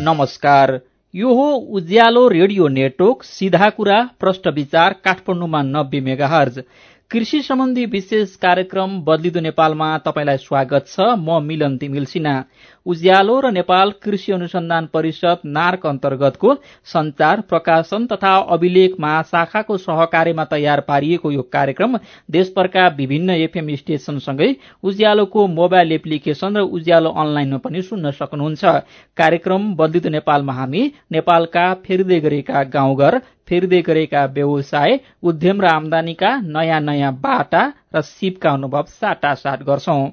नमस्कार, यो हो उज्यालो रेडियो नेटवर्क सीधा कुरा प्रश्न विचार काठमाडौँमा 90 मेगाहर्ज कृषि सम्बन्धी विशेष कार्यक्रम बदलिदो नेपालमा तपाईलाई स्वागत छ। म मिलन तिमिल सिन्हा। उज्यालो र नेपाल कृषि अनुसन्धान परिषद नार्क अन्तर्गतको संचार प्रकाशन तथा अभिलेख महाशाखाको सहकार्यमा तयार पारिएको यो कार्यक्रम देशभरका विभिन्न एफएम स्टेशनसँगै उज्यालोको मोबाइल एप्लिकेशन र उज्यालो अनलाइनमा पनि सुन्न सक्नुहुन्छ। कार्यक्रम बदलिदो नेपालमा हामी नेपालका फेर्दै गरेका गाउँघर, फेर्दै गरेका व्यवसाय, उद्यम र आमदानीका नयाँ नयाँ बाटा र सिपका अनुभव साटासाट गर्छौं।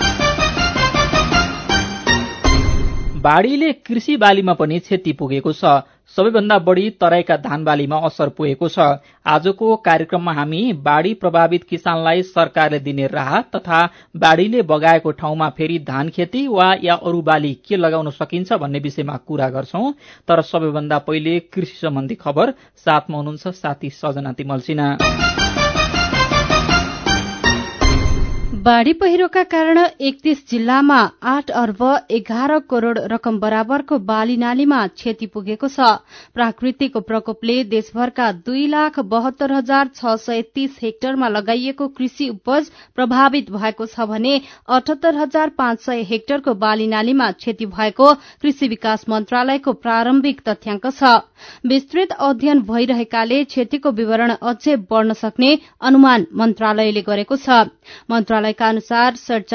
बाढीले कृषि बालीमा पनि क्षति पुगेको छ। सबैभन्दा बढी तराईका धान बालीमा असर पुगेको छ। आजको कार्यक्रममा हामी बाढी प्रभावित किसानलाई सरकारले दिने राहत तथा बाढीले बगाएको ठाउँमा फेरि धान खेती वा या अरू बाली के लगाउन सकिन्छ भन्ने विषयमा कुरा गर्छौं। तर सबैभन्दा पहिले कृषि सम्बन्धी खबर साथमा हुनुहुन्छ साथी सजना तिमल सिन्हा। बाढी पहिरोका कारण 31 जिल्लामा 8 अर्ब 11 करोड़ रकम बराबरको बाली नालीमा क्षति पुगेको छ। प्राकृतिक प्रकोपले देशभरका 2,72,630 हेक्टरमा लगाइएको कृषि उपज प्रभावित भएको छ भने 78,500 हेक्टरको बाली नालीमा क्षति भएको कृषि विकास मन्त्रालयको प्रारम्भिक तथ्याङ्क छ। विस्तृत अध्ययन भइरहेकाले क्षतिको विवरण अझै बढ़न सक्ने अनुमान मन्त्रालयले गरेको छ। मन्त्रालयका अनुसार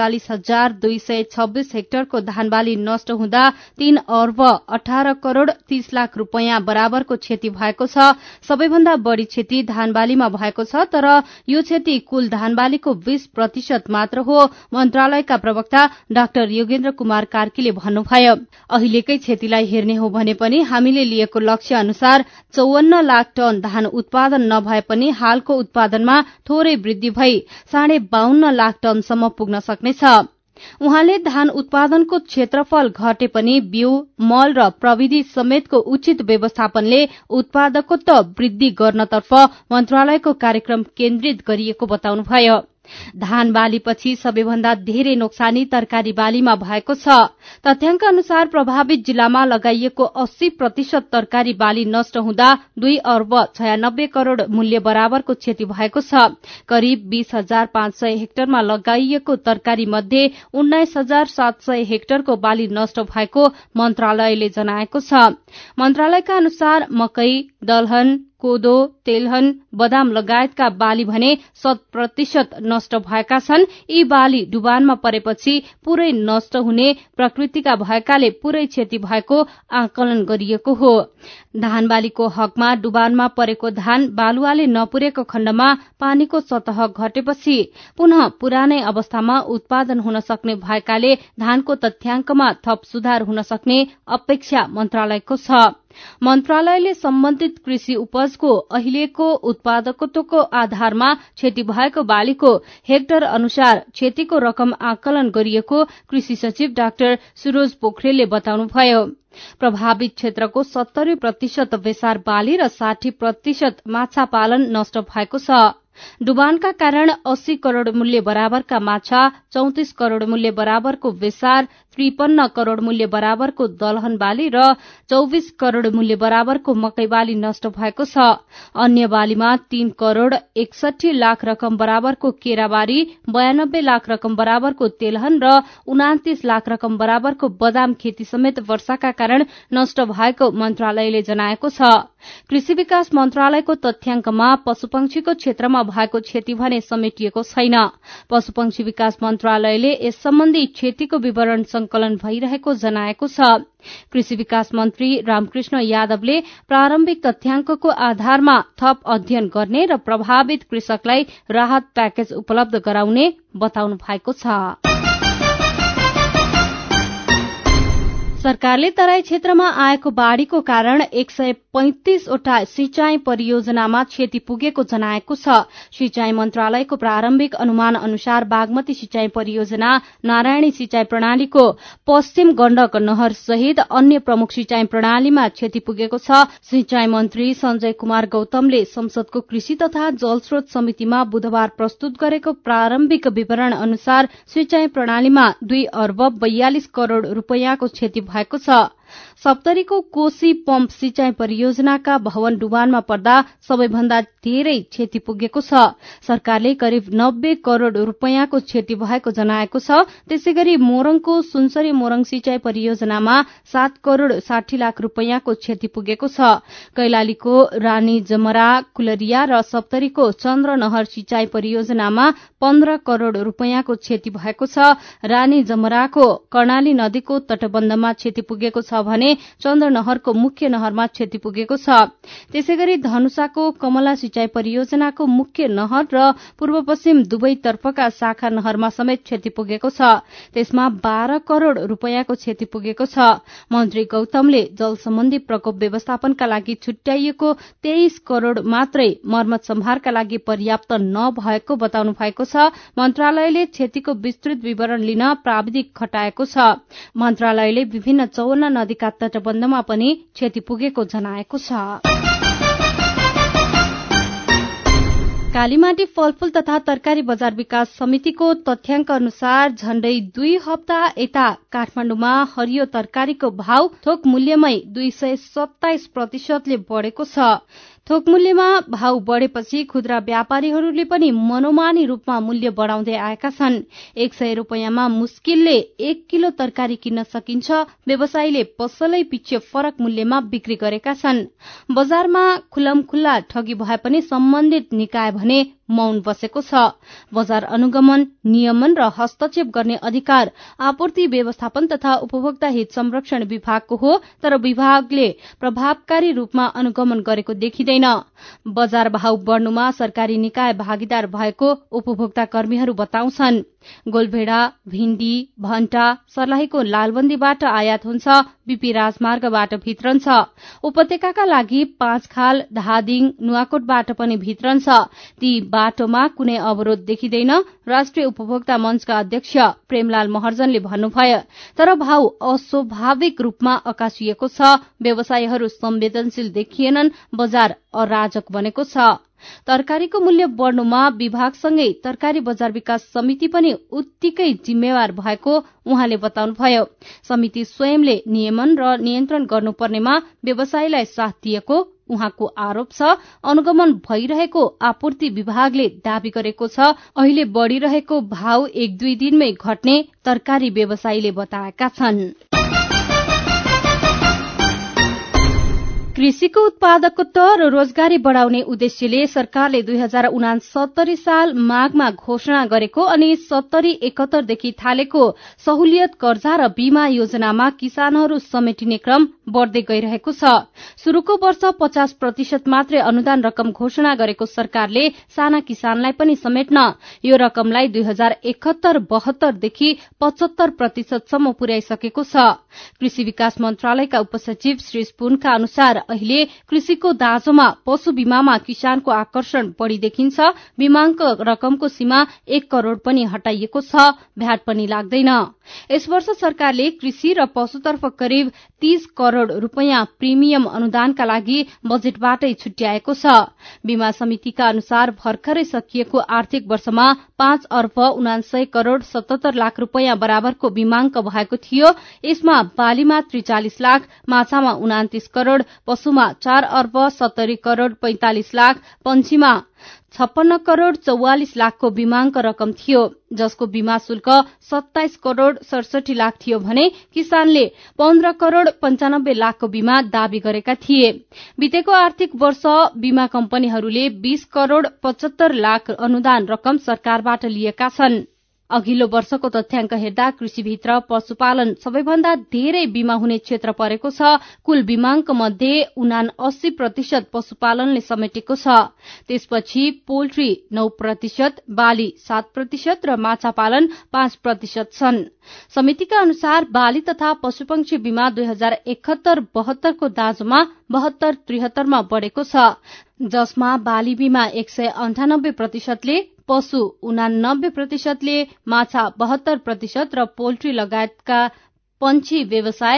47,226 हेक्टरको धानबाली नष्ट हुँदा 3 अर्ब 18 करोड़ 30 लाख रूपैयाँ बराबरको क्षति भएको छ। सबैभन्दा बढ़ी क्षति धानबालीमा भएको छ, तर यो क्षति कुल धानबालीको 20% मात्र हो। मन्त्रालयका प्रवक्ता डाक्टर योगेन्द्र कुमार कार्कीले भन्नुभयो, अहिलेकै क्षतिलाई हेर्ने हो भने पनि हामीले लिएको लक्ष्य अनुसार 54 लाख टन धान उत्पादन नभए पनि हालको उत्पादनमा थोरै वृद्धि भई 52.5 लाख टनसम्म पुग्न सक्नेछ। उहाँले धान उत्पादनको क्षेत्रफल घटे पनि बिउ, मल र प्रविधि समेतको उचित व्यवस्थापनले उत्पादकत्व वृद्धि गर्नतर्फ मन्त्रालयको कार्यक्रम केन्द्रित गरिएको बताउनुभयो। धान बालीपछि सबैभन्दा धेरै नोक्सानी तरकारी बालीमा भएको छ। तथ्याङ्क अनुसार प्रभावित जिल्लामा लगाइएको 80% तरकारी बाली नष्ट हुँदा 2 अर्ब 96 करोड़ मूल्य बराबरको क्षति भएको छ। करिब 20,500 हेक्टरमा लगाइएको तरकारी मध्ये 19,700 हेक्टरको बाली नष्ट भएको मन्त्रालयले जनाएको छ। मन्त्रालयका अनुसार मकै, दलहन, कोदो, तेलहन, बदाम लगायतका बाली भने 100% नष्ट भएका छन्। यी बाली डुबानमा परेपछि पूरै नष्ट हुने प्रकृतिका भएकाले पूरै क्षति भएको आकलन गरिएको हो। धान बालीको हकमा डुबानमा परेको धान बालुवाले नपुरेको खण्डमा पानीको सतह घटेपछि पुनः पुरानै अवस्थामा उत्पादन हुन सक्ने भएकाले धानको तथ्याङ्कमा थप सुधार हुन सक्ने अपेक्षा मन्त्रालयको छ। मन्त्रालयले सम्बन्धित कृषि उपजको अहिलेको उत्पादकत्वको आधारमा क्षति भएको बालीको हेक्टर अनुसार क्षतिको रकम आकलन गरिएको कृषि सचिव डाक्टर सुरोज पोखरेलले बताउनुभयो। प्रभावित क्षेत्रको 70% बेसार बाली र 60% माछा पालन नष्ट भएको छ। डुबानका कारण 80 करोड़ मूल्य बराबरका माछा, 34 करोड़ मूल्य बराबरको बेसार, 53 करोड़ मूल्य बराबरको दलहन बाली र 24 करोड़ मूल्य बराबरको मकै बाली नष्ट भएको छ। अन्य बालीमा 3 करोड़ 61 लाख रकम बराबरको केराबारी, 92 लाख रकम बराबरको तेलहन र 29 लाख रकम बराबरको बदाम खेती समेत वर्षाका कारण नष्ट भएको मन्त्रालयले जनाएको छ। कृषि विकास मन्त्रालयको तथ्याङ्कमा पशुपक्षीको क्षेत्रमा भएको क्षति भने समेटिएको छैन। पशुपक्षी विकास मन्त्रालयले यस सम्बन्धी क्षतिको विवरण संकलन भइरहेको जनाएको छ। कृषि विकास मन्त्री रामकृष्ण यादवले प्रारम्भिक तथ्याङ्कको आधारमा थप अध्ययन गर्ने र प्रभावित कृषकलाई राहत प्याकेज उपलब्ध गराउने बताउनु भएको छ। सरकारले तराई क्षेत्रमा आएको बाढ़ीको कारण 135 वटा सिंचाई परियोजनामा क्षति पुगेको जनाएको छ। सिंचाई मन्त्रालयको प्रारम्भिक अनुमान अनुसार बागमती सिंचाई परियोजना, नारायणी सिंचाई प्रणालीको पश्चिम गण्डक नहर सहित अन्य प्रमुख सिंचाई प्रणालीमा क्षति पुगेको छ। सिंचाई मन्त्री सञ्जय कुमार गौतमले संसदको कृषि तथा जलस्रोत समितिमा बुधबार प्रस्तुत गरेको प्रारम्भिक विवरण अनुसार सिंचाई प्रणालीमा 2 अर्ब 42 करोड़ रूपैयाँको क्षति भएको छ। सप्तरीको कोशी पम्प सिंचाई परियोजनाका भवन डुबानमा पर्दा सबैभन्दा धेरै क्षति पुगेको छ। सरकारले करिब 90 करोड़ रूपैयाँको क्षति भएको जनाएको छ। त्यसैगरी मोरङको सुनसरी मोरङ सिंचाई परियोजनामा 7 करोड़ 60 लाख रूपैयाँको क्षति पुगेको छ। कैलालीको रानी जमरा कुलरिया र सप्तरीको चन्द्रनहर सिंचाई परियोजनामा 15 करोड़ रूपैयाँको क्षति भएको छ। रानी जमराको कर्णाली नदीको तटबन्धमा क्षति पुगेको छ भने चन्द्रनहरको मुख्य नहरमा क्षति पुगेको छ। त्यसैगरी धनुषाको कमला सिंचाई परियोजनाको मुख्य नहर र पूर्व पश्चिम दुवैतर्फका शाखा नहरमा समेत क्षति पुगेको छ। त्यसमा 12 करोड़ रूपैयाँको क्षति पुगेको छ। मन्त्री गौतमले जल सम्बन्धी प्रकोप व्यवस्थापनका लागि छुट्याइएको 23 करोड़ मात्रै मर्मत सम्हारका लागि पर्याप्त नभएको बताउनु भएको छ। मन्त्रालयले क्षतिको विस्तृत विवरण लिन प्राविधिक खटाएको छ। मन्त्रालयले विभिन्न 54 नदीका तटबन्धमा पनि क्षति पुगेको जनाएको छ। कालीमाटी फलफूल तथा तरकारी बजार विकास समितिको तथ्याङ्क अनुसार झण्डै 2 हप्ता यता काठमाडौँमा हरियो तरकारीको भाव थोक मूल्यमै 227% बढ़ेको छ। थोक मूल्यमा भाव बढ़ेपछि खुद्रा व्यापारीहरूले पनि मनोमानी रूपमा मूल्य बढ़ाउँदै आएका छन्। 100 रूपैयाँमा मुस्किलले 1 किलो तरकारी किन्न सकिन्छ। व्यवसायीले पसलै पिच्छे फरक मूल्यमा बिक्री गरेका छन्। बजारमा खुल्लमखुल्ला ठगी भए पनि सम्बन्धित निकाय भने मौन बसेको छ। बजार अनुगमन, नियमन र हस्तक्षेप गर्ने अधिकार आपूर्ति व्यवस्थापन तथा उपभोक्ता हित संरक्षण विभागको हो, तर विभागले प्रभावकारी रूपमा अनुगमन गरेको देखिँदैन। बजार भाव बढ्नुमा सरकारी निकाय भागीदार भएको उपभोक्ता कर्मीहरू बताउँछन्। गोलभेडा, भिण्डी, भण्टा सर्लाहीको लालबन्दीबाट आयात हुन्छ, बीपी राजमार्गबाट भित्रन्छ। उपत्यकाका लागि पाँचखाल, धादिङ, नुवाकोटबाट पनि भित्रन्छ। ती बाटोमा कुनै अवरोध देखिँदैन, राष्ट्रिय उपभोक्ता मञ्चका अध्यक्ष प्रेमलाल महर्जनले भन्नुभयो। तर भाव अस्वाभाविक रूपमा अकासिएको छ। व्यवसायीहरू संवेदनशील देखिएनन्। बजार अराजक बनेको छ। तरकारीको मूल्य बढ्नुमा विभागसँगै तरकारी बजार विकास समिति पनि उत्तिकै जिम्मेवार भएको उहाँले बताउनुभयो। समिति स्वयंले नियमन र नियन्त्रण गर्नुपर्नेमा व्यवसायीलाई साथ दिएको उहाँको आरोप छ। अनुगमन भइरहेको आपूर्ति विभागले दावी गरेको छ। अहिले बढ़िरहेको भाव 1-2 दिनमै घट्ने तरकारी व्यवसायीले बताएका छन्। कृषिको उत्पादकत्व र रोजगारी बढ़ाउने उद्देश्यले सरकारले 2069 साल माघमा घोषणा गरेको अनि 70-71 देखि थालेको सहुलियत कर्जा र बीमा योजनामा किसानहरू समेटिने क्रम बढ़दै गइरहेको छ। शुरूको वर्ष 50% मात्रै अनुदान रकम घोषणा गरेको सरकारले साना किसानलाई पनि समेट्न यो रकमलाई 2071-72 देखि 75% सम्म पुर्याइसकेको छ। कृषि विकास मन्त्रालयका उपसचिव श्री स्पुनका अनुसार अहिले कृषिको दाँजोमा पशु बीमामा किसानको आकर्षण बढ़ी देखिन्छ। बीमाको रकमको सीमा 1 करोड़ पनि हटाइएको छ। भ्याट पनि लाग्दैन। यस वर्ष सरकारले कृषि र पशुतर्फ करिब 30 करोड़ रूपैयाँ प्रिमियम अनुदानका लागि बजेटबाटै छुट्याएको छ। बीमा समितिका अनुसार भर्खरै सकिएको आर्थिक वर्षमा 5 अर्ब 79 करोड़ 77 लाख रूपैयाँ बराबरको बीमाङ्क भएको थियो। यसमा बालीमा 43 लाख, माछामा 29 करोड़, पशुमा 4 अर्ब 70 करोड़ 45 लाख, पंक्षीमा 56 करोड़ 44 लाखको बीमाङ्क रकम थियो, जसको बीमा शुल्क 27 करोड़ 67 लाख थियो भने किसानले 15 करोड़ 95 लाखको बीमा दावी गरेका थिए। बितेको आर्थिक वर्ष बीमा कम्पनीहरूले 20 करोड़ 75 लाख अनुदान रकम सरकारबाट लिएका छन्। अघिल्लो वर्षको तथ्याङ्क हेर्दा कृषिभित्र पशुपालन सबैभन्दा धेरै बीमा हुने क्षेत्र परेको छ। कुल बीमाङ्क मध्ये 79% पशुपालनले समेटेको छ। त्यसपछि पोल्ट्री 9%, बाली 7% र माछा पालन 5% छन्। समितिका अनुसार बाली तथा पशुपक्षी बीमा 2071-72 को दाँजोमा 72-73 मा बढ़ेको छ, जसमा बाली बीमा 198% ले, पशु 89% ले, माछा 72% र पोल्ट्री लगायतका पंक्षी व्यवसाय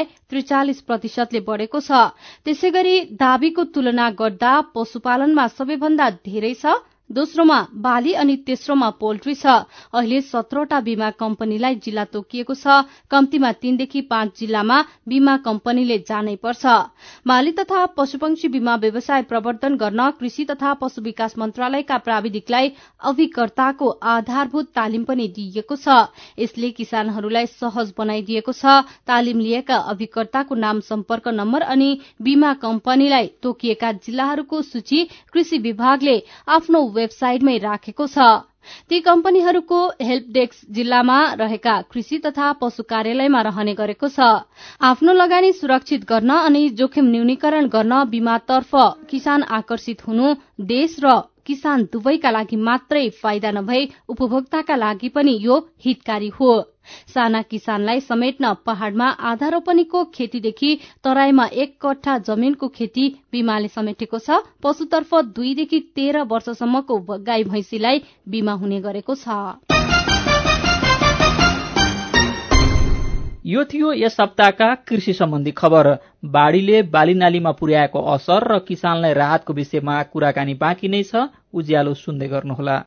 43% ले बढ़ेको छ। त्यसैगरी दावीको तुलना गर्दा पशुपालनमा सबैभन्दा धेरै छ दोस्रोमा बाली अनि तेस्रोमा पोल्ट्री छ। अहिले 17वटा बीमा कम्पनीलाई जिल्ला तोकिएको छ। कम्तीमा 3 देखि 5 जिल्लामा बीमा कम्पनीले जानै पर्छ। बाली तथा पशुपक्षी बीमा व्यवसाय प्रवर्धन गर्न कृषि तथा पशु विकास मन्त्रालयका प्राविधिकलाई अभिकर्ताको आधारभूत तालिम पनि दिइएको छ। यसले किसानहरूलाई सहज बनाइदिएको छ। तालिम लिएका अभिकर्ताको नाम, सम्पर्क नम्बर अनि बीमा कम्पनीलाई तोकिएका जिल्लाहरूको सूची कृषि विभागले आफ्नो वेबसाइटमै राखेको छ। ती कम्पनीहरूको हेल्प डेस्क जिल्लामा रहेका कृषि तथा पशु कार्यालयमा रहने गरेको छ। आफ्नो लगानी सुरक्षित गर्न अनि जोखिम न्यूनीकरण गर्न बीमातर्फ किसान आकर्षित हुनु देश र किसान दुवैका लागि मात्रै फाइदा नभई उपभोक्ताका लागि पनि यो हितकारी हो। साना किसानलाई समेट्न पहाड़मा आधा रोपनीको खेतीदेखि तराईमा 1 कट्ठा जमिनको खेती बीमाले समेटेको छ। पशुतर्फ 2 देखि 13 वर्षसम्मको गाई भैंसीलाई बीमा हुने गरेको छ। यो थियो यस हप्ताका कृषि सम्बन्धी खबर। बाढीले बालीनालीमा पुर्याएको असर र किसानलाई राहतको विषयमा कुराकानी बाँकी नै छ। उज्यालो सुन्दै गर्नुहोला।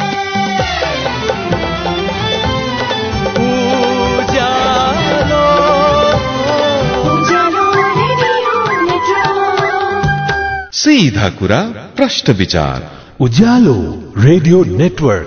सीधा कुरा, प्रश्न विचार, उज्यालो रेडियो नेटवर्क।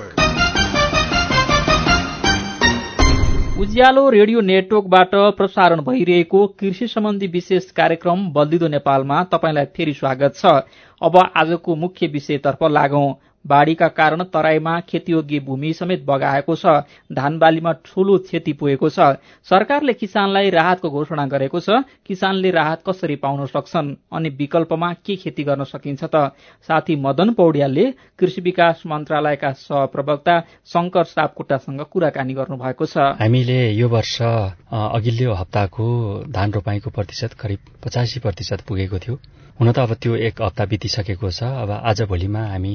उज्यालो रेडियो नेटवर्कबाट प्रसारण भइरहेको कृषि सम्बन्धी विशेष कार्यक्रम बल्दिदो नेपालमा तपाईंलाई फेरि स्वागत छ। अब आजको मुख्य विषयतर्फ लागौं। बाढीका कारण तराईमा खेतीयोग्य भूमि समेत बगाएको छ। धानबालीमा ठूलो क्षति पुगेको छ। सरकारले किसानलाई राहतको घोषणा गरेको छ। किसानले राहत कसरी पाउन सक्छन् अनि विकल्पमा के खेती गर्न सकिन्छ त? साथी मदन पौड्यालले कृषि विकास मन्त्रालयका सहप्रवक्ता शंकर सापकोटासँग कुराकानी गर्नु भएको छ। हामीले यो वर्ष अघिल्लो हप्ताको धान रोपाईको प्रतिशत करिब 85% पुगेको थियो। हुन त अब त्यो 1 हप्ता बितिसकेको छ। अब आज भोलिमा हामी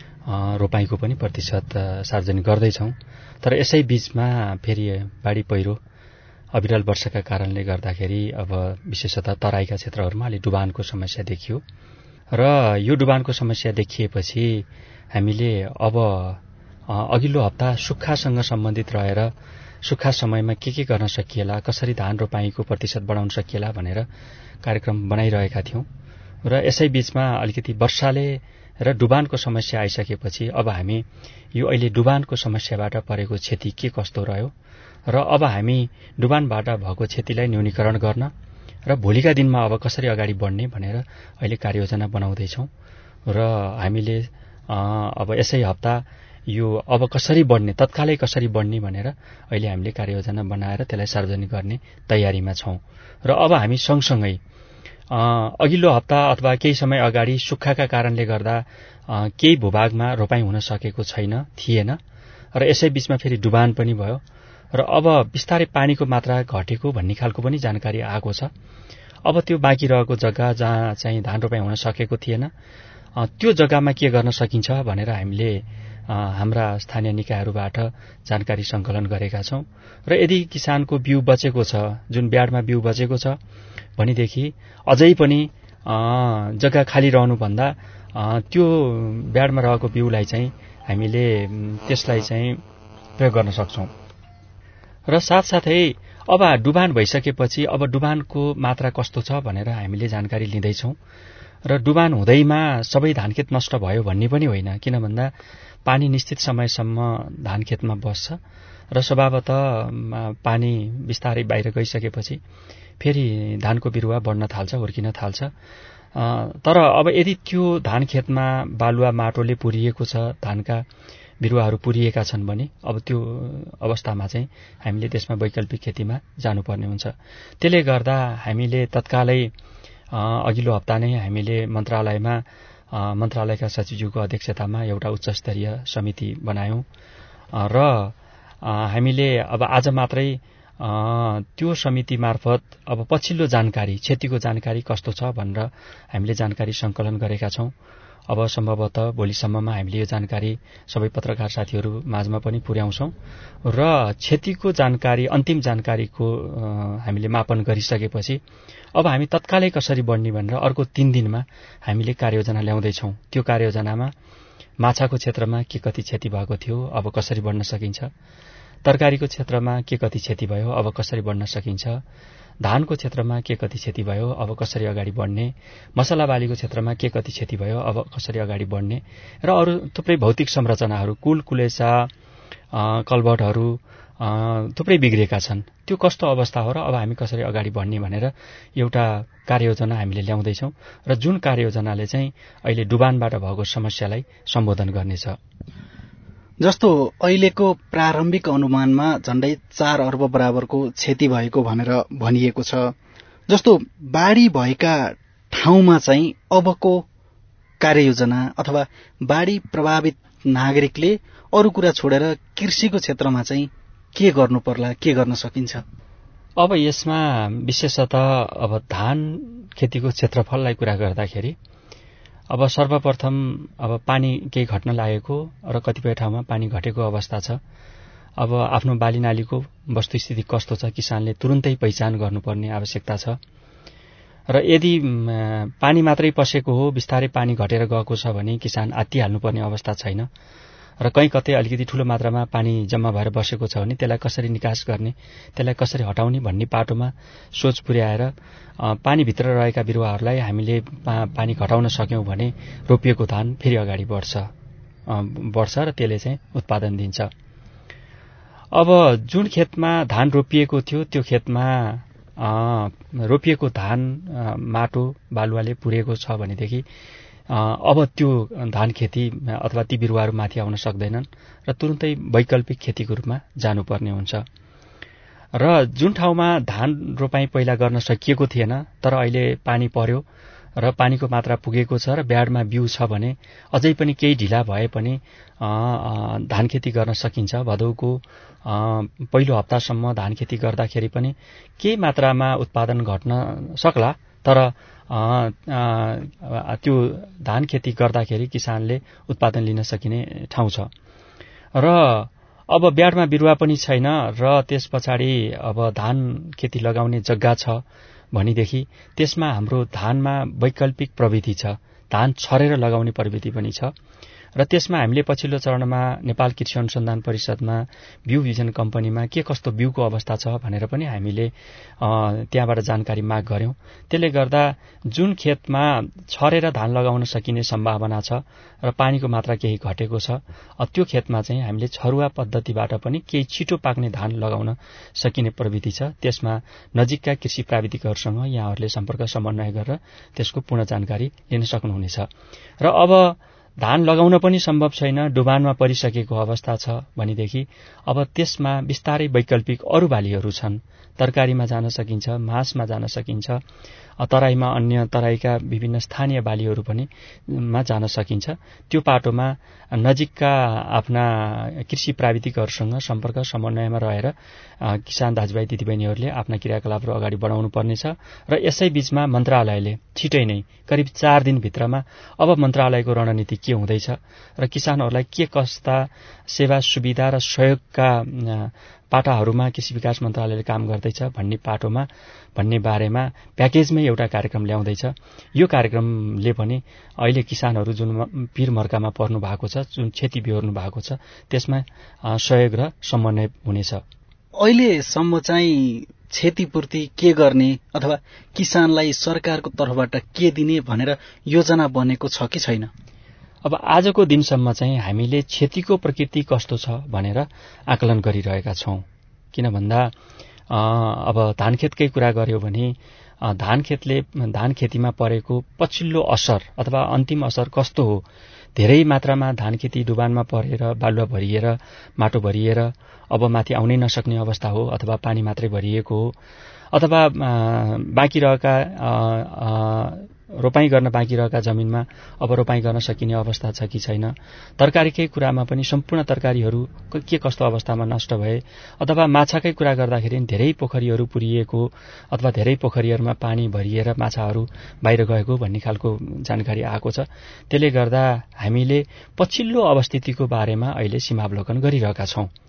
रोपाईको पनि प्रतिशत सार्वजनिक गर्दैछौं। तर यसै बीचमा फेरि बाढी पहिरो अविरल वर्षाका कारणले गर्दाखेरि अब विशेषतः तराईका क्षेत्रहरूमा अलि डुबानको समस्या देखियो र यो डुबानको समस्या देखिएपछि हामीले अब अघिल्लो हप्ता सुक्खासँग सम्बन्धित रहेर सुक्खा समयमा के गर्न सकिएला, कसरी धान रोपाईको प्रतिशत बढाउन सकिएला भनेर कार्यक्रम बनाइरहेका थियौं र यसै बीचमा अलिकति वर्षाले र डुबानको समस्या आइसकेपछि अब हामी यो अहिले डुबानको समस्याबाट परेको क्षति के कस्तो रह्यो र अब हामी डुबानबाट भएको क्षतिलाई न्यूनीकरण गर्न र भोलिका दिनमा अब कसरी अगाडि बढ्ने भनेर अहिले कार्ययोजना बनाउँदैछौं र हामीले अब यसै हप्ता यो अब कसरी बढ्ने, तत्कालै कसरी बढ्ने भनेर अहिले हामीले कार्ययोजना बनाएर त्यसलाई सार्वजनिक गर्ने तयारीमा छौं र अब हामी सँगसँगै अघिल्लो हप्ता अथवा केही समय अगाडि सुक्खाका कारणले गर्दा केही भूभागमा रोपाई हुन सकेको थिएन र यसै बीचमा फेरि डुबान पनि भयो र अब बिस्तारै पानीको मात्रा घटेको भन्ने खालको पनि जानकारी आएको छ। अब त्यो बाँकी रहेको जग्गा जहाँ चाहिँ धान रोपाई हुन सकेको थिएन त्यो जग्गामा के गर्न सकिन्छ भनेर हामीले हाम्रा स्थानीय निकायहरूबाट जानकारी संकलन गरेका छौं र यदि किसानको बिउ बचेको छ, जुन ब्याडमा बिउ बचेको छ भनेदेखि अझै पनि जग्गा खाली रहनुभन्दा त्यो ब्याडमा रहेको बिउलाई चाहिँ हामीले त्यसलाई चाहिँ प्रयोग गर्न सक्छौं र साथसाथै अब डुबान भइसकेपछि अब डुबानको मात्रा कस्तो छ भनेर हामीले जानकारी लिँदैछौं र डुबान हुँदैमा सबै धानखेत नष्ट भयो भन्ने पनि होइन, किन भन्दा पानी निश्चित समयसम्म धानखेतमा बस्छ र स्वभावतः पानी बिस्तारै बाहिर गइसकेपछि फेरि धानको बिरुवा बढ्न थाल्छ, हुर्किन थाल्छ। तर अब यदि त्यो धानखेतमा बालुवा माटोले पुरिएको छ, धानका बिरुवाहरू पुरिएका छन् भने अब त्यो अवस्थामा चाहिँ हामीले त्यसमा वैकल्पिक खेतीमा जानुपर्ने हुन्छ। त्यसले गर्दा हामीले तत्कालै अघिल्लो हप्ता नै हामीले मन्त्रालयका सचिवज्यूको अध्यक्षतामा एउटा उच्चस्तरीय समिति बनायौं र हामीले अब आज मात्रै त्यो समिति मार्फत अब पछिल्लो जानकारी, क्षतिको जानकारी कस्तो छ भनेर हामीले जानकारी संकलन गरेका छौं। अब सम्भवतः भोलिसम्ममा हामीले यो जानकारी सबै पत्रकार साथीहरू माझमा पनि पुर्याउँछौं र क्षतिको जानकारी, अन्तिम जानकारीको हामीले मापन गरिसकेपछि अब हामी तत्कालै कसरी बढ्ने भनेर अर्को 3 दिनमा हामीले कार्ययोजना ल्याउँदैछौं। त्यो कार्ययोजनामा माछाको क्षेत्रमा के कति क्षति भएको थियो, अब कसरी बढ्न सकिन्छ, तरकारीको क्षेत्रमा के कति क्षति भयो, अब कसरी बढ्न सकिन्छ, धानको क्षेत्रमा के कति क्षति भयो, अब कसरी अगाडि बढ्ने, मसला बालीको क्षेत्रमा के कति क्षति भयो, अब कसरी अगाडि बढ्ने र अरू थुप्रै भौतिक संरचनाहरू, कुल कुलेसा, कल्भर्टहरू थुप्रै बिग्रिएका छन्। त्यो कस्तो अवस्था हो र अब हामी कसरी अगाडि बढ्ने भनेर एउटा कार्ययोजना हामीले ल्याउँदैछौँ र जुन कार्ययोजनाले चाहिँ अहिले डुबानबाट भएको समस्यालाई सम्बोधन गर्नेछ। जस्तो अहिलेको प्रारम्भिक अनुमानमा झण्डै 4 अर्ब बराबरको क्षति भएको भनेर भनिएको छ। जस्तो बाढी भएका ठाउँमा चाहिँ अबको कार्ययोजना अथवा बाढी प्रभावित नागरिकले अरू कुरा छोडेर कृषिको क्षेत्रमा चाहिँ के गर्नु पर्ला, के गर्न सकिन्छ? अब यसमा विशेषतः अब धान खेतीको क्षेत्रफललाई कुरा गर्दाखेरि अब सर्वप्रथम अब पानी केही घट्न लागेको र कतिपय ठाउँमा पानी घटेको अवस्था छ। अब आफ्नो बालीनालीको वस्तुस्थिति कस्तो छ किसानले तुरुन्तै पहिचान गर्नुपर्ने आवश्यकता छ र यदि पानी मात्रै पसेको हो, बिस्तारै पानी घटेर गएको छ भने किसान आत्तिहाल्नुपर्ने अवस्था छैन र कहीँ कतै अलिकति ठूलो मात्रामा पानी जम्मा भएर बसेको छ भने त्यसलाई कसरी निकास गर्ने, त्यसलाई कसरी हटाउने भन्ने पाटोमा सोच पुर्याएर पानीभित्र रहेका बिरुवाहरूलाई हामीले पानी घटाउन सक्यौं भने रोपिएको धान फेरि अगाडि बढ्छ र त्यसले चाहिँ उत्पादन दिन्छ। अब जुन खेतमा धान रोपिएको थियो त्यो खेतमा रोपिएको धान माटो बालुवाले पुरेको छ भनेदेखि अब त्यो धान खेती अथवा ती बिरुवाहरू माथि आउन सक्दैनन् र तुरुन्तै वैकल्पिक खेतीको रूपमा जानुपर्ने हुन्छ। र जुन ठाउँमा धान रोपाई पहिला गर्न सकिएको थिएन तर अहिले पानी पर्यो र पानीको मात्रा पुगेको छ र ब्याडमा बिउ छ भने अझै पनि केही ढिला भए पनि धान खेती गर्न सकिन्छ। भदौको पहिलो हप्तासम्म धान खेती गर्दाखेरि पनि केही मात्रामा उत्पादन घट्न सक्ला तर त्यो धान खेती गर्दाखेरि किसानले उत्पादन लिन सकिने ठाउँ छ। र अब ब्याडमा बिरुवा पनि छैन र त्यस पछाडि अब धान खेती लगाउने जग्गा छ भनेदेखि त्यसमा हाम्रो धानमा वैकल्पिक प्रविधि छ, धान छरेर लगाउने प्रविधि पनि छ र त्यसमा हामीले पछिल्लो चरणमा नेपाल कृषि अनुसन्धान परिषदमा बिउ बिजन कम्पनीमा के कस्तो बिउको अवस्था छ भनेर पनि हामीले त्यहाँबाट जानकारी माग गर्यौं। त्यसले गर्दा जुन खेतमा छरेर धान लगाउन सकिने सम्भावना छ र पानीको मात्रा केही घटेको छ त्यो खेतमा चाहिँ हामीले छरुवा पद्धतिबाट पनि केही छिटो पाक्ने धान लगाउन सकिने प्रविधि छ। त्यसमा नजिकका कृषि प्राविधिकहरूसँग यहाँहरूले सम्पर्क समन्वय गरेर त्यसको पूर्ण जानकारी लिन सक्नुहुनेछ। र अब धान लगाउन पनि सम्भव छैन, डुबानमा परिसकेको अवस्था छ भनेदेखि अब त्यसमा बिस्तारै वैकल्पिक अरू बालीहरू छन्। तरकारीमा जान सकिन्छ, मासमा जान सकिन्छ, तराईमा अन्य तराईका विभिन्न स्थानीय बालीहरू पनि मा जान सकिन्छ। त्यो पाटोमा नजिकका आफ्ना कृषि प्राविधिकहरूसँग सम्पर्क समन्वयमा रहेर किसान दाजुभाइ दिदीबहिनीहरूले आफ्ना क्रियाकलापहरू अगाडि बढाउनु पर्नेछ। र यसै बीचमा मन्त्रालयले छिटै नै करिब 4 दिनभित्रमा अब मन्त्रालयको रणनीति के हुँदैछ र किसानहरूलाई के कस्ता सेवा सुविधा र सहयोगका पाटाहरूमा कृषि विकास मन्त्रालयले काम गर्दैछ भन्ने बारेमा प्याकेजमै एउटा कार्यक्रम ल्याउँदैछ। यो कार्यक्रमले पनि अहिले किसानहरू जुन पीर मर्कामा पर्नु भएको छ, जुन क्षति बिहोर्नु भएको छ त्यसमा सहयोग र समन्वय हुनेछ। अहिलेसम्म चाहिँ क्षतिपूर्ति के गर्ने अथवा किसानलाई सरकारको तर्फबाट के दिने भनेर योजना बनेको छ कि छैन? अब आजको दिनसम्म चाहिँ हामीले क्षतिको प्रकृति कस्तो छ भनेर आकलन गरिरहेका छौं। किन भन्दा अब धान खेतकै कुरा गर्यो भने धान खेतीमा परेको पछिल्लो असर अथवा अन्तिम असर कस्तो हो। धेरै मात्रामा धान खेती डुबानमा परेर बालुवा भरिएर माटो भरिएर अब माथि आउनै नसक्ने अवस्था हो अथवा पानी मात्रै भरिएको हो अथवा बाँकी रहेका रोपाई गर्न बाँकी रहेका जमिनमा अब रोपाई गर्न सकिने अवस्था छ कि छैन। तरकारीकै कुरामा पनि सम्पूर्ण तरकारीहरू के कस्तो अवस्थामा नष्ट भए अथवा माछाकै कुरा गर्दाखेरि धेरै पोखरीहरू पुरिएको अथवा धेरै पोखरीहरूमा पानी भरिएर माछाहरू बाहिर गएको भन्ने खालको जानकारी आएको छ। त्यसले गर्दा हामीले पछिल्लो अवस्थितिको बारेमा अहिले सीमावलोकन गरिरहेका छौं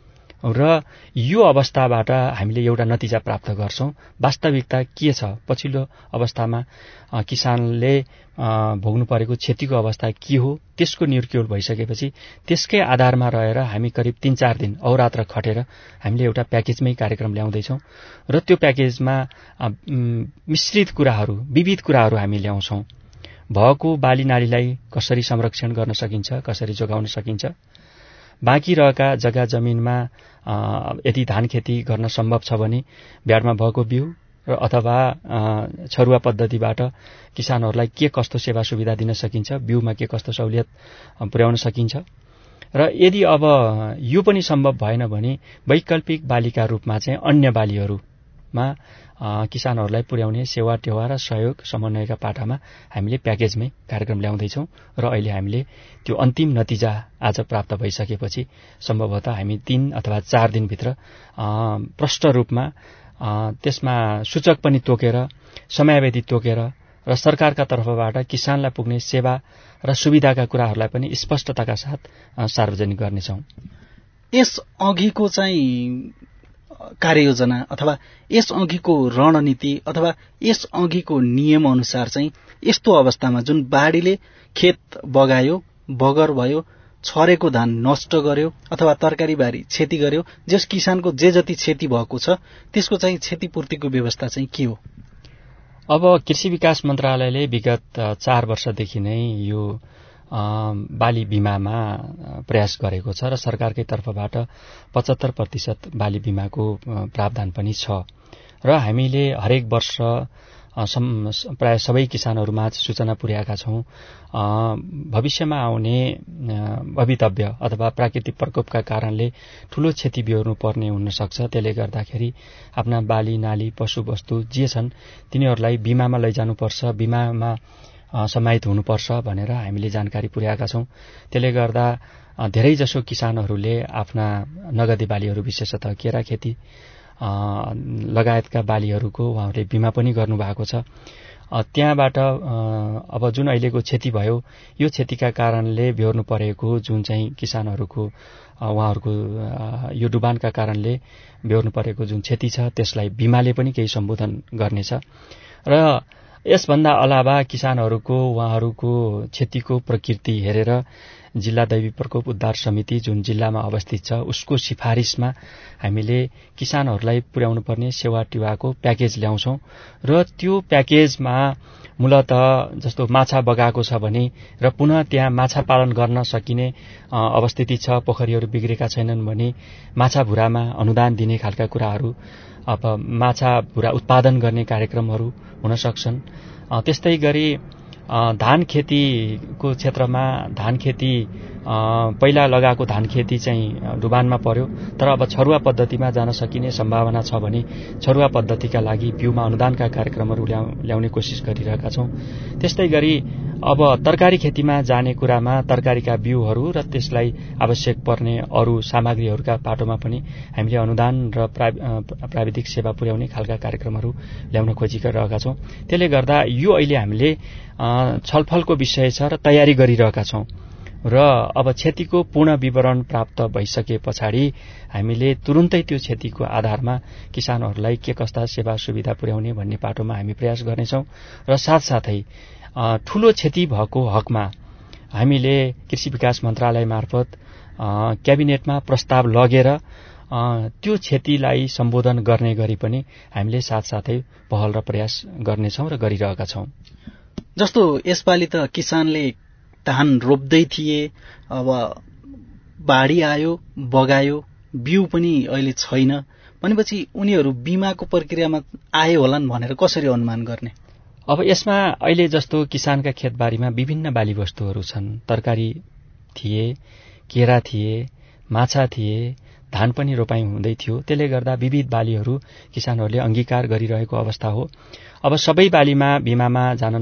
र यो अवस्थाबाट हामीले एउटा नतिजा प्राप्त गर्छौं। वास्तविकता के छ, पछिल्लो अवस्थामा किसानले भोग्नु परेको क्षतिको अवस्था के हो, त्यसको निर्क्युल भइसकेपछि त्यसकै आधारमा रहेर हामी करिब 3-4 दिन अहोरात्र खटेर हामीले एउटा प्याकेजमै कार्यक्रम ल्याउँदैछौं र त्यो प्याकेजमा मिश्रित कुराहरू, विविध कुराहरू हामी ल्याउँछौं। भएको बाली नालीलाई कसरी संरक्षण गर्न सकिन्छ, कसरी जोगाउन सकिन्छ, बाँकी रहेका जग्गा जमिनमा यदि धान खेती गर्न सम्भव छ भने ब्याडमा भएको बिउ र अथवा छरुवा पद्धतिबाट किसानहरूलाई के कस्तो सेवा सुविधा दिन सकिन्छ, बिउमा के कस्तो सहुलियत पुर्याउन सकिन्छ र यदि अब यो पनि सम्भव भएन भने वैकल्पिक बालीका रूपमा चाहिँ अन्य बालीहरूमा किसानहरूलाई पुर्याउने सेवा टेवा र सहयोग समन्वयका पाटामा हामीले प्याकेजमै कार्यक्रम ल्याउँदैछौं र अहिले हामीले त्यो अन्तिम नतिजा आज प्राप्त भइसकेपछि सम्भवतः हामी 3 अथवा 4 दिनभित्र प्रष्ट रूपमा त्यसमा सूचक पनि तोकेर, समयावधि तोकेर र सरकारका तर्फबाट किसानलाई पुग्ने सेवा र सुविधाका कुराहरूलाई पनि स्पष्टताका साथ सार्वजनिक गर्नेछौं। यस अघिको चाहिँ कार्ययोजना अथवा यस अघिको रणनीति अथवा यस अघिको नियम अनुसार चाहिँ यस्तो अवस्थामा जुन बाढीले खेत बगायो, बगर भयो, छरेको धान नष्ट गर्यो अथवा तरकारीबारी क्षति गर्यो, जस किसानको जे जति क्षति भएको छ त्यसको चाहिँ क्षतिपूर्तिको व्यवस्था चाहिँ के हो? अब कृषि विकास मन्त्रालयले विगत 4 वर्षदेखि नै यो बाली बीमामा प्रयास गरेको छ र सरकारकै तर्फबाट 75% बाली बीमाको प्रावधान पनि छ र हामीले हरेक वर्ष प्राय सबै किसानहरूमा सूचना पुर्याएका छौं। भविष्यमा आउने भवितव्य अथवा प्राकृतिक प्रकोपका कारणले ठूलो क्षति बिहोर्नु पर्ने हुन सक्छ। त्यसले गर्दाखेरि आफ्ना बाली नाली पशु वस्तु जे छन् तिनीहरूलाई बीमामा लैजानुपर्छ, बीमामा समाहित हुनुपर्छ भनेर हामीले जानकारी पुर्याएका छौं। त्यसले गर्दा धेरै जसो किसानहरूले आफ्ना नगदे बालीहरू विशेषतः केरा खेती लगायतका बालीहरूको उहाँहरूले बीमा पनि गर्नु भएको छ। त्यहाँबाट अब जुन अहिलेको क्षति भयो, यो क्षतिका कारणले बिहोर्नु परेको जुन चाहिँ किसानहरूको उहाँहरूको यो डुबानका कारणले बिहोर्नु परेको जुन क्षति छ त्यसलाई बीमाले पनि केही सम्बोधन गर्नेछ र यसभन्दा अलावा किसानहरूको उहाँहरूको क्षतिको प्रकृति हेरेर जिल्ला दैवी प्रकोप उद्धार समिति जुन जिल्लामा अवस्थित छ उसको सिफारिशमा हामीले किसानहरूलाई पुर्याउनु पर्ने सेवा टिवाको प्याकेज ल्याउँछौं र त्यो प्याकेजमा मूलतः जस्तो माछा बगाएको छ भने र पुनः त्यहाँ माछा पालन गर्न सकिने अवस्थिति छ, पोखरीहरू बिग्रेका छैनन् भने माछा भुरामा अनुदान दिने खालका कुराहरू, अब माछा भुरा उत्पादन गर्ने कार्यक्रमहरू हुन सक्छन्। त्यस्तै गरी धान खेतीको क्षेत्रमा धान खेती पहिला लगाएको धान खेती चाहिँ डुबानमा पर्यो, तर अब छरुवा पद्धतिमा जान सकिने सम्भावना छ भने छरुवा पद्धतिका लागि बिउमा अनुदानका कार्यक्रमहरू ल्याउने कोसिस गरिरहेका छौं। त्यस्तै गरी अब तरकारी खेतीमा जाने कुरामा तरकारीका बिउहरू र त्यसलाई आवश्यक पर्ने अरू सामग्रीहरूका पाटोमा पनि हामीले अनुदान र प्राविधिक सेवा पुर्याउने खालका कार्यक्रमहरू ल्याउन खोजिरहेका छौं। त्यसले गर्दा यो अहिले हामीले छलफलको विषय छ र तयारी गरिरहेका छौं र अब क्षतिको पूर्ण विवरण प्राप्त भइसके पछाडि हामीले तुरुन्तै त्यो क्षतिको आधारमा किसानहरूलाई के कस्ता सेवा सुविधा पुर्याउने भन्ने पाटोमा हामी प्रयास गर्नेछौं र साथसाथै ठूलो क्षति भएको हकमा हामीले कृषि विकास मन्त्रालय मार्फत क्याबिनेटमा प्रस्ताव लगेर त्यो क्षतिलाई सम्बोधन गर्ने गरी पनि हामीले साथसाथै पहल र प्रयास गर्नेछौं र गरिरहेका छौं। जस्तो यसपालि त किसानले धान रोप्दै थिए, अब बाढी आयो, बगायो, बिउ पनि अहिले छैन भनेपछि उनीहरू बीमाको प्रक्रियामा आए होलान् भनेर कसरी अनुमान गर्ने? अब यसमा अहिले जस्तो किसानका खेतबारीमा विभिन्न बाली वस्तुहरू छन्, तरकारी थिए, केरा थिए, माछा थिए, धान पनि रोपाई हुँदै थियो। त्यसले गर्दा विविध बालीहरू किसानहरूले अंगीकार गरिरहेको अवस्था हो। अब सबै बालीमा बिमामा जान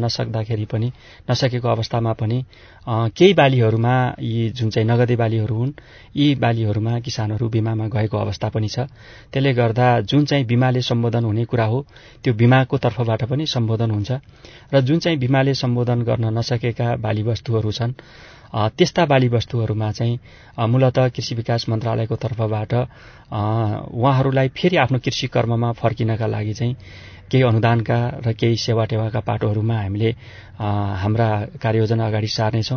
नसकेको अवस्थामा पनि केही बालीहरूमा यी जुन चाहिँ नगदे बालीहरू हुन् यी बालीहरूमा किसानहरू बिमामा गएको अवस्था पनि छ। त्यसले गर्दा जुन चाहिँ बिमाले सम्बोधन हुने कुरा हो त्यो बिमाको तर्फबाट पनि सम्बोधन हुन्छ र जुन चाहिँ बिमाले सम्बोधन गर्न नसकेका बाली वस्तुहरू छन् त्यस्ता बाली वस्तुहरूमा चाहिँ मूलतः कृषि विकास मन्त्रालयको तर्फबाट उहाँहरूलाई फेरि आफ्नो कृषि कर्ममा फर्किनका लागि चाहिँ केही अनुदानका र केही सेवाटेवाका पाटोहरूमा हामीले हाम्रा कार्ययोजना अगाडि सार्नेछौँ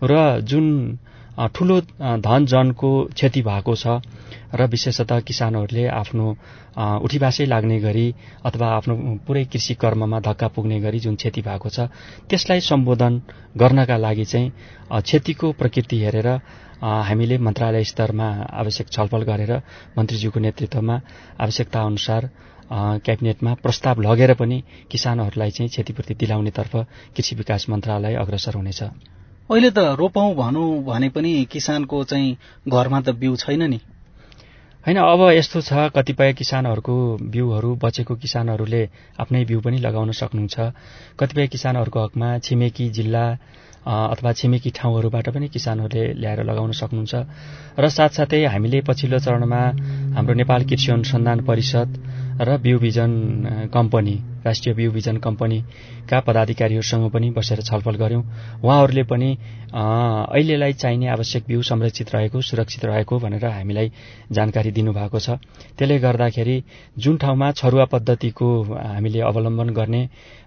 र जुन ठूलो धन जनको क्षति भएको छ र विशेषतः किसानहरूले आफ्नो उठीबासै लाग्ने गरी अथवा आफ्नो पुरै कृषि कर्ममा धक्का पुग्ने गरी जुन क्षति भएको छ त्यसलाई सम्बोधन गर्नका लागि चाहिँ क्षतिको प्रकृति हेरेर हामीले मन्त्रालय स्तरमा आवश्यक छलफल गरेर मन्त्रीज्यूको नेतृत्वमा आवश्यकता अनुसार क्याबिनेटमा प्रस्ताव लगेर पनि किसानहरूलाई चाहिँ क्षतिपूर्ति दिलाउनेतर्फ कृषि विकास मन्त्रालय अग्रसर हुनेछ। अहिले त रोपौं भनौं भने पनि किसानको चाहिँ घरमा त बिउ छैन नि। हैन, अब यस्तो छ कतिपय किसानहरूको बिउहरू बचेको किसानहरूले आफ्नै बिउ पनि लगाउन सक्नुहुन्छ। कतिपय किसानहरूको हकमा छिमेकी जिल्ला अथवा छिमेकी ठाउँहरूबाट पनि किसानहरूले ल्याएर लगाउन सक्नुहुन्छ र साथसाथै हामीले पछिल्लो चरणमा हाम्रो नेपाल कृषि अनुसन्धान परिषद र बिउ बिजन कम्पनी राष्ट्रिय बिउ बिजन कम्पनीका पदाधिकारीहरूसँग पनि बसेर छलफल गर्यौं। उहाँहरूले पनि अहिलेलाई चाहिने आवश्यक बिउ संरक्षित रहेको सुरक्षित रहेको भनेर हामीलाई जानकारी दिनुभएको छ। त्यसले गर्दाखेरि जुन ठाउँमा छरुवा पद्धतिको हामीले अवलम्बन गर्ने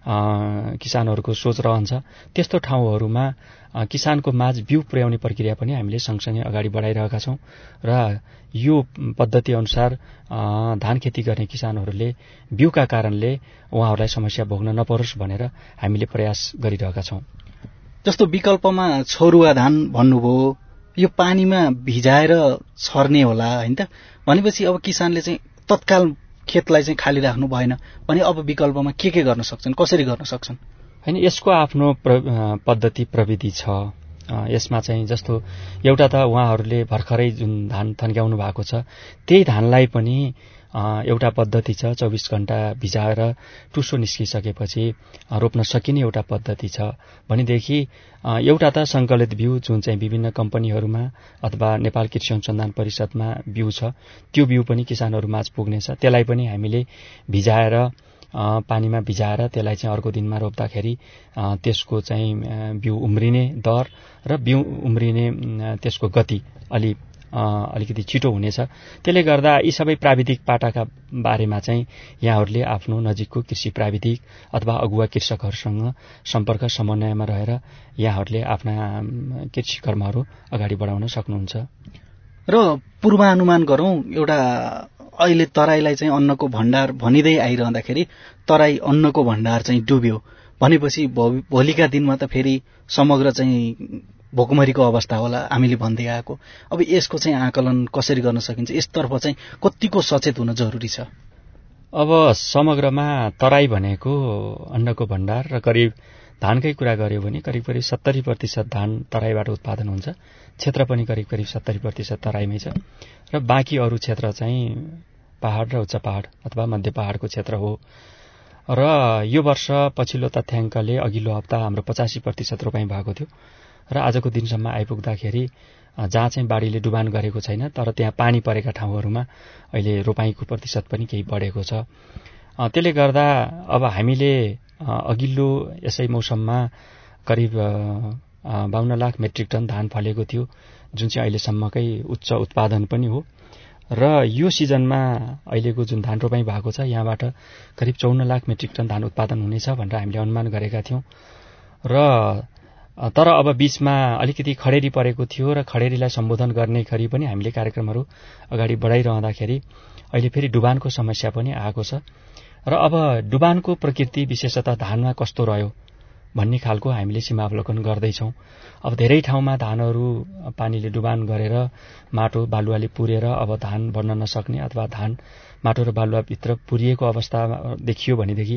किसानहरूको सोच रहन्छ त्यस्तो ठाउँहरूमा किसानको माझ बिउ पुर्याउने प्रक्रिया पनि हामीले सँगसँगै अगाडि बढाइरहेका छौं र यो पद्धति अनुसार धान खेती गर्ने किसानहरूले बिउका कारणले उहाँहरूलाई समस्या भोग्न नपरोस् भनेर हामीले प्रयास गरिरहेका छौं। जस्तो विकल्पमा छरुवा धान भन्नुभयो, यो पानीमा भिजाएर छर्ने होला हैन त, भनेपछि अब किसानले चाहिँ तत्काल खेतलाई चाहिँ खाली राख्नु भएन भने अब विकल्पमा के गर्न सक्छन्, कसरी गर्न सक्छन्? हैन, यसको आफ्नो पद्धति प्रविधि छ। यसमा चाहिँ जस्तो एउटा त उहाँहरूले भर्खरै जुन धान थन्क्याउनु भएको छ त्यही धानलाई पनि एउटा पद्धति छ 24 घण्टा भिजाएर टुसो निस्किसकेपछि रोप्न सकिने एउटा पद्धति छ भनेदेखि एउटा त संकलित बिउ जुन चाहिँ विभिन्न कम्पनीहरूमा अथवा नेपाल कृषि अनुसन्धान परिषदमा बिउ छ त्यो बिउ पनि किसानहरूमाझ पुग्नेछ। त्यसलाई पनि हामीले भिजाएर पानीमा भिजाएर त्यसलाई चाहिँ अर्को दिनमा रोप्दाखेरि त्यसको चाहिँ बिउ उम्रिने दर र बिउ उम्रिने त्यसको गति अलिकति छिटो हुनेछ। त्यसले गर्दा यी सबै प्राविधिक पाटाका बारेमा चाहिँ यहाँहरूले आफ्नो नजिकको कृषि प्राविधिक अथवा अगुवा कृषकहरूसँग सम्पर्क समन्वयमा रहेर यहाँहरूले आफ्ना कृषि कर्महरू अगाडि बढाउन सक्नुहुन्छ। र पूर्वानुमान गरौं, एउटा अहिले तराईलाई चाहिँ अन्नको भण्डार भनिँदै आइरहँदाखेरि तराई अन्नको भण्डार चाहिँ डुब्यो भनेपछि भोलिका दिनमा त फेरि समग्र चाहिँ भोकमरीको अवस्था होला हामीले भन्दै आएको। अब यसको चाहिँ आकलन कसरी गर्न सकिन्छ, यसतर्फ चाहिँ कतिको सचेत हुन जरुरी छ? अब समग्रमा तराई भनेको अन्नको भण्डार र करिब धानकै कुरा गर्यो भने करिब 70% धान तराईबाट उत्पादन हुन्छ। क्षेत्र पनि करिब 70% तराईमै छ र बाँकी अरू क्षेत्र चाहिँ पहाड र उच्च पहाड अथवा मध्य पहाडको क्षेत्र हो। र यो वर्ष पछिल्लो तथ्याङ्कले अघिल्लो हप्ता हाम्रो 85% रोपाइँ भएको थियो र आजको दिनसम्म आइपुग्दाखेरि जहाँ चाहिँ बाढीले डुबान गरेको छैन तर त्यहाँ पानी परेका ठाउँहरूमा अहिले रोपाइँको प्रतिशत पनि केही बढेको छ। त्यसले गर्दा अब हामीले अघिल्लो यसै मौसममा करिब 52 लाख मेट्रिक टन धान फलेको थियो जुन चाहिँ अहिलेसम्मकै उच्च उत्पादन पनि हो र यो सिजनमा अहिलेको जुन धान रोपाइँ भएको छ यहाँबाट करिब 54 लाख मेट्रिक टन धान उत्पादन हुनेछ भनेर हामीले अनुमान गरेका थियौं र तर अब बीचमा अलिकति खडेरी परेको थियो र खडेरीलाई सम्बोधन गर्ने गरी पनि हामीले कार्यक्रमहरू अगाडि बढाइरहँदाखेरि अहिले फेरि डुबानको समस्या पनि आएको छ र अब डुबानको प्रकृति विशेषतः धानमा कस्तो रह्यो भन्ने खालको हामीले सीमावलोकन गर्दैछौं। अब धेरै ठाउँमा धानहरू पानीले डुबान गरेर माटो बालुवाले पुरेर अब धान बढ्न नसक्ने अथवा धान माटो र बालुवाभित्र पुरिएको अवस्था देखियो भनेदेखि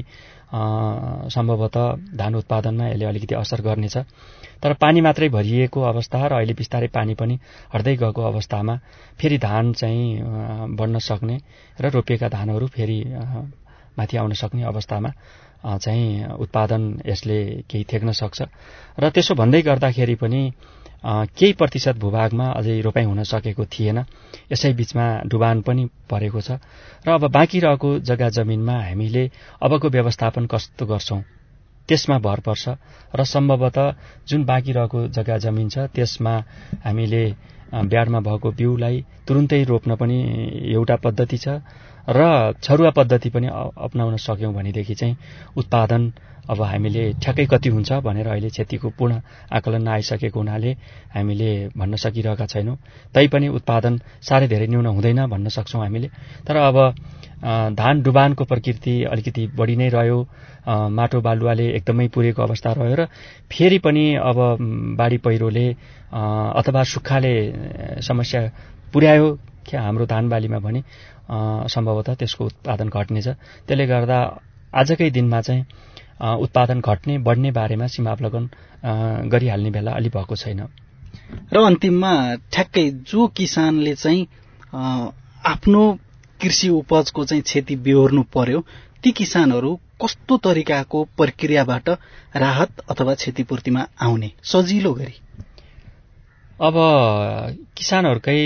सम्भवतः धान उत्पादनमा यसले अलिकति असर गर्नेछ। तर पानी मात्रै भरिएको अवस्था र अहिले बिस्तारै पानी पनि हट्दै गएको अवस्थामा फेरि धान चाहिँ बढ्न सक्ने र रोपिएका धानहरू फेरि माथि आउन सक्ने अवस्थामा चाहिँ उत्पादन यसले केही थेक्न सक्छ र त्यसो भन्दै गर्दाखेरि पनि केही प्रतिशत भूभागमा अझै रोपाइँ हुन सकेको थिएन। यसै बीचमा डुबान पनि परेको छ र अब बाँकी रहेको जग्गा जमिनमा हामीले अबको व्यवस्थापन कस्तो गर्छौं त्यसमा भर पर्छ र सम्भवतः जुन बाँकी रहेको जग्गा जमिन छ त्यसमा हामीले ब्याडमा भएको बिउलाई तुरुन्तै रोप्न पनि एउटा पद्धति छ र छरुवा पद्धति पनि अपनाउन सक्यौं भनेदेखि चाहिँ उत्पादन अब हामीले ठ्याक्कै कति हुन्छ भनेर अहिले क्षतिको पूर्ण आकलन नआइसकेको हुनाले हामीले भन्न सकिरहेका छैनौं। तैपनि उत्पादन साह्रै धेरै न्यून हुँदैन भन्न सक्छौं हामीले। तर अब धान डुबानको प्रकृति अलिकति बढी नै रह्यो, माटो बालुवाले एकदमै पुरेको अवस्था रह्यो र फेरि पनि अब बाढी पहिरोले अथवा सुक्खाले समस्या पुर्यायो हाम्रो धान बालीमा भने सम्भवतः त्यसको उत्पादन घट्नेछ। त्यसले गर्दा आजकै दिनमा चाहिँ उत्पादन घट्ने बढ्ने बारेमा सीमावलोकन गरिहाल्ने बेला अलि भएको छैन। र अन्तिममा ठ्याक्कै जो किसानले चाहिँ आफ्नो कृषि उपजको चाहिँ क्षति बेहोर्नु पर्यो ती किसानहरू कस्तो तरिकाको प्रक्रियाबाट राहत अथवा क्षतिपूर्तिमा आउने सजिलो गरी? अब किसानहरूकै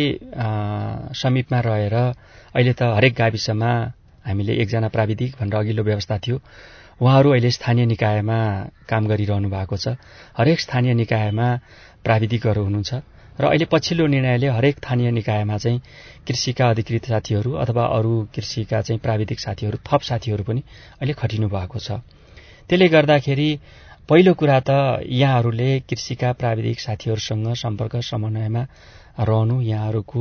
समीपमा रहेर अहिले त हरेक गाविसमा हामीले एकजना प्राविधिक भनेर अघिल्लो व्यवस्था थियो, उहाँहरू अहिले स्थानीय निकायमा काम गरिरहनु भएको छ। हरेक स्थानीय निकायमा प्राविधिकहरू हुनुहुन्छ र अहिले पछिल्लो निर्णयले हरेक स्थानीय निकायमा चाहिँ कृषिका अधिकृत साथीहरू अथवा अरू कृषिका चाहिँ प्राविधिक साथीहरू थप साथीहरू पनि अहिले खटिनु भएको छ। त्यसले गर्दाखेरि पहिलो कुरा त यहाँहरूले कृषिका प्राविधिक साथीहरूसँग सम्पर्क समन्वयमा रहनु यहाँहरूको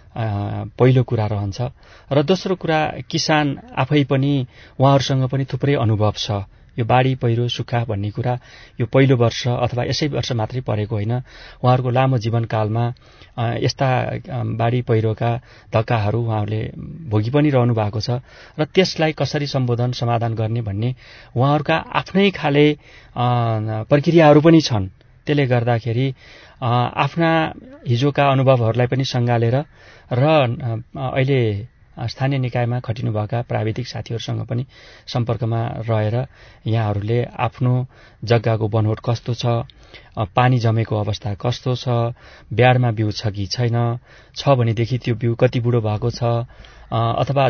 पहिलो कुरा रहन्छ र दोस्रो कुरा किसान आफै पनि उहाँहरूसँग पनि थुप्रै अनुभव छ। यो बाढी पहिरो सुक्खा भन्ने कुरा यो पहिलो वर्ष अथवा यसै वर्ष मात्रै परेको होइन, उहाँहरूको लामो जीवनकालमा यस्ता बाढी पहिरोका धक्काहरू उहाँहरूले भोगी पनि रहनु भएको छ र त्यसलाई कसरी सम्बोधन समाधान गर्ने भन्ने उहाँहरूका आफ्नै खाले प्रक्रियाहरू पनि छन्। त्यसले गर्दाखेरि आफ्ना हिजोका अनुभवहरूलाई पनि सँगालेर र अहिले स्थानीय निकायमा खटिनुभएका प्राविधिक साथीहरूसँग पनि सम्पर्कमा रहेर यहाँहरूले आफ्नो जग्गाको बनोट कस्तो छ, पानी जमेको अवस्था कस्तो छ, ब्याडमा बिउ छ कि छैन, छ भनेदेखि त्यो बिउ कति बुढो भएको छ, अथवा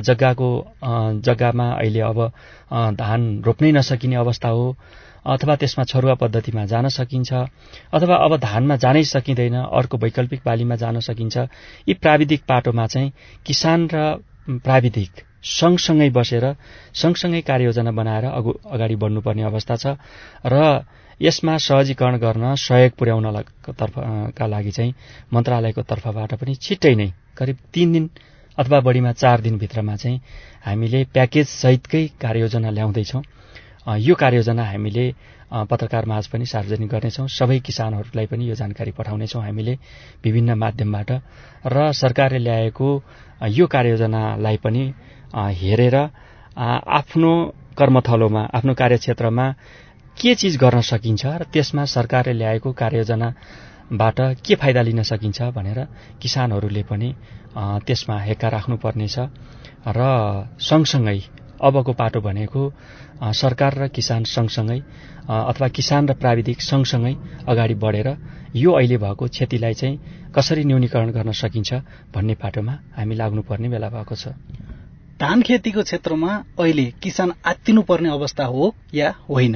जग्गामा अहिले अब धान रोप्नै नसकिने अवस्था हो अथवा त्यसमा छरुवा पद्धतिमा जान सकिन्छ अथवा अब धानमा जानै सकिँदैन अर्को वैकल्पिक बालीमा जान सकिन्छ। यी प्राविधिक पाटोमा चाहिँ किसान र प्राविधिक सँगसँगै बसेर सँगसँगै कार्ययोजना बनाएर अगाडि बढ्नुपर्ने अवस्था छ र यसमा सहजीकरण गर्न सहयोग पुर्याउनका लागि चाहिँ मन्त्रालयको तर्फबाट पनि छिट्टै नै करिब 3 दिन अथवा बढीमा 4 दिनभित्रमा चाहिँ हामीले प्याकेज सहितकै कार्ययोजना ल्याउँदैछौँ। यो कार्ययोजना हामीले पत्रकार माझ पनि सार्वजनिक गर्नेछौँ। सबै किसानहरूलाई पनि यो जानकारी पठाउनेछौँ हामीले विभिन्न माध्यमबाट र सरकारले ल्याएको यो कार्ययोजनालाई पनि हेरेर आफ्नो कर्मथलोमा आफ्नो कार्यक्षेत्रमा के चीज गर्न सकिन्छ र त्यसमा सरकारले ल्याएको कार्ययोजनाबाट के फाइदा लिन सकिन्छ भनेर किसानहरूले पनि त्यसमा हेक्का राख्नुपर्नेछ र सँगसँगै अबको पाटो भनेको सरकार र किसान सँगसँगै अथवा किसान र प्राविधिक सँगसँगै अगाडि बढेर यो अहिले भएको क्षतिलाई चाहिँ कसरी न्यूनीकरण गर्न सकिन्छ भन्ने पाटोमा हामी लाग्नुपर्ने बेला भएको छ। धान खेतीको क्षेत्रमा अहिले किसान आत्तिनुपर्ने अवस्था हो या होइन?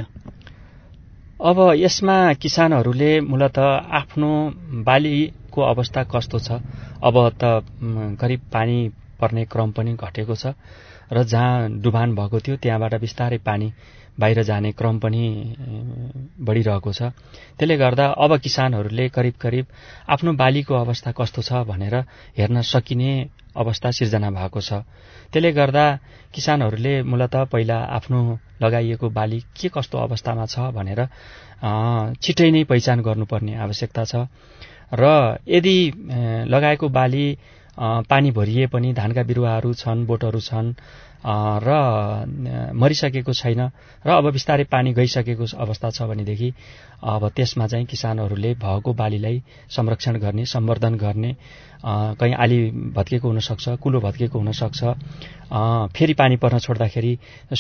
अब यसमा किसानहरूले मूलत आफ्नो बालीको अवस्था कस्तो छ, अब त करिब पानी पर्ने क्रम पनि घटेको छ र जहाँ डुबान भएको थियो त्यहाँबाट बिस्तारै पानी बाहिर जाने क्रम पनि बढिरहेको छ। त्यसले गर्दा अब किसानहरूले करिब करिब आफ्नो बालीको अवस्था कस्तो छ भनेर हेर्न सकिने अवस्था सिर्जना भएको छ। त्यसले गर्दा किसानहरूले मूलत पहिला आफ्नो लगाइएको बाली के कस्तो अवस्थामा छ भनेर छिटै नै पहिचान गर्नुपर्ने आवश्यकता छ र यदि लगाएको बाली पानी भरिए पनि धानका बिरुवाहरू छन्, बोटहरू छन्, र मरिसकेको छैन र अब बिस्तारै पानी गइसकेको अवस्था छ भनेदेखि अब त्यसमा चाहिँ किसानहरूले भएको बालीलाई संरक्षण गर्ने, सम्वर्धन गर्ने, कहीँ आली भत्केको हुनसक्छ, कुलो भत्केको हुनसक्छ, फेरि पानी पर्न छोड्दाखेरि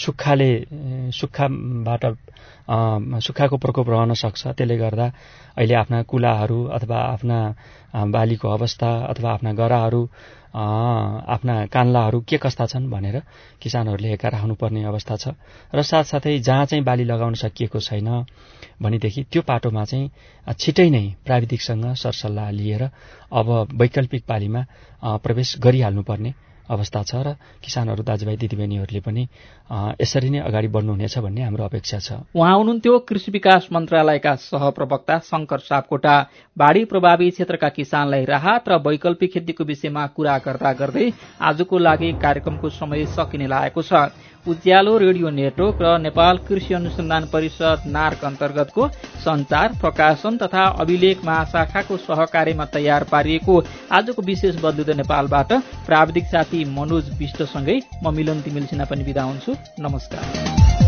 सुक्खाको प्रकोप रहन सक्छ। त्यसले गर्दा अहिले आफ्ना कुलाहरू अथवा आफ्ना बालीको अवस्था अथवा आफ्ना गराहरू, आफ्ना कान्लाहरू के कस्ता छन् भनेर किसानहरूले हेरेर राख्नुपर्ने अवस्था छ। र साथसाथै जहाँ चाहिँ बाली लगाउन सकिएको छैन भनेदेखि त्यो पाटोमा चाहिँ छिटै नै प्राविधिकसँग सरसल्लाह लिएर अब वैकल्पिक बालीमा प्रवेश गरिहाल्नुपर्ने अवस्था छ र किसानहरू दाजुभाइ दिदीबहिनीहरूले पनि यसरी नै अगाडि बढ्नुहुनेछ भन्ने हाम्रो अपेक्षा छ। उहाँ हुनुहुन्थ्यो कृषि विकास मन्त्रालयका सहप्रवक्ता शंकर सापकोटा। बाढी प्रभावित क्षेत्रका किसानलाई राहत र वैकल्पिक खेतीको विषयमा कुरा गर्दा गर्दै आजको लागि कार्यक्रमको समय सकिने लागेको छ। उज्यालो रेडियो नेटवर्क र नेपाल कृषि अनुसन्धान परिषद नार्क अन्तर्गतको संचार, प्रकाशन तथा अभिलेख महाशाखाको सहकार्यमा तयार पारिएको आजको विशेष बदलिँदो नेपालबाट प्राविधिक साथी मनोज विष्टसँगै म मिलन तिमिल सिन्हा पनि बिदा हुन्छु। नमस्कार।